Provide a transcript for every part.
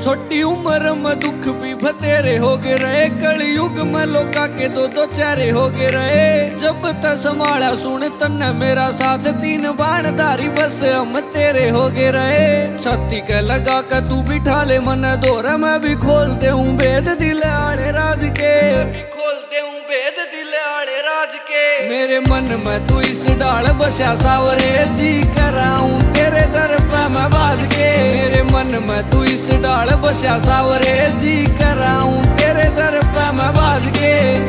छोटी उम्र में दुख भी बतेरे हो गए रहे, कलयुग में लोका के दो दो चेहरे हो गए रहे। जब तक संभाला सुन तन्ने मेरा साथ, तीन बाणधारी बस हम तेरे हो गए रहे। छाती के लगा के तू बिठा ले मन दौरा, मैं भी खोलते हूँ भेद दिल आड़े राज के, खोलते हूँ भेद दिल आड़े राज के। मेरे मन में तू इस डाल बसा सावरे, जी कराऊं तेरे दर पे मैं बाज के। मेरे मन में तू इस डाल बसा सावरे, जी कराऊं तेरे दर पे मैं बाज के।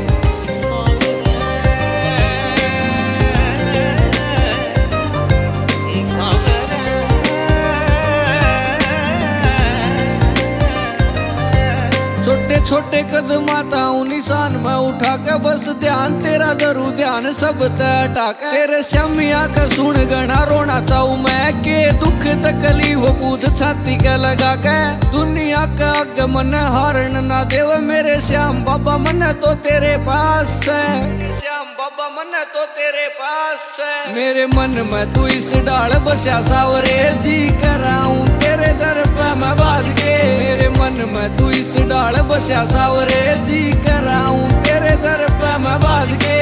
छोटे छोटे कदम आता हूँ निशान में उठा के, बस ध्यान तेरा धरू ध्यान सब हटा के। तेरे श्यामिया का सुन गणा रोना चाहूँ मैं, के दुख तकलीफ पूछ छाती के लगा के। दुनिया का आगे मन हारण ना देव, मेरे श्याम बाबा मन तो तेरे पास है, श्याम बाबा मन तो तेरे पास है। मेरे मन में तू इस डाल बसा सावरे, जी कराऊं तेरे दर पे मैं बाज के। मेरे मन में तू इस डाल बसा सावरे, जी कराऊं तेरे दर पे मैं बाज के।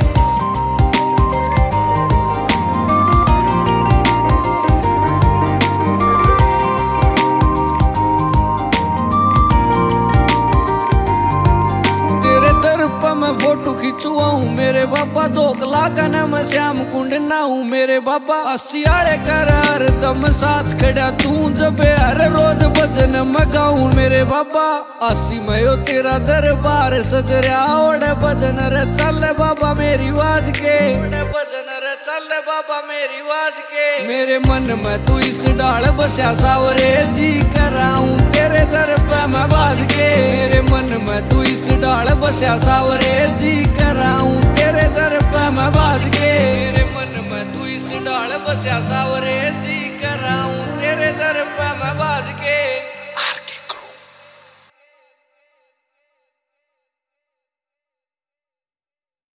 मैं फोटो खिंचवाऊं मेरे बाबा, धोख लागन मैं श्याम कुंड नाऊं मेरे बाबा। असियाले करार दम साथ खड़ा तू, जब हर रोज भजन मैं गाऊं मेरे बाबा। आसी मयो तेरा दरबार सज रहा, ओढ़े भजन रे चल बाबा मेरी वाज के, भजन रे चल बाबा मेरी वाज के। मेरे मन में तू इस डाल बसा सावरे, जी कराऊं तेरे दर पे मैं बाज के। मेरे मन में तू इस डाल बसा सावरे, जी कराऊं तेरे दर पे मैं बाज के। मेरे मन में तू इस डाल बसा सावरे, जी कराऊं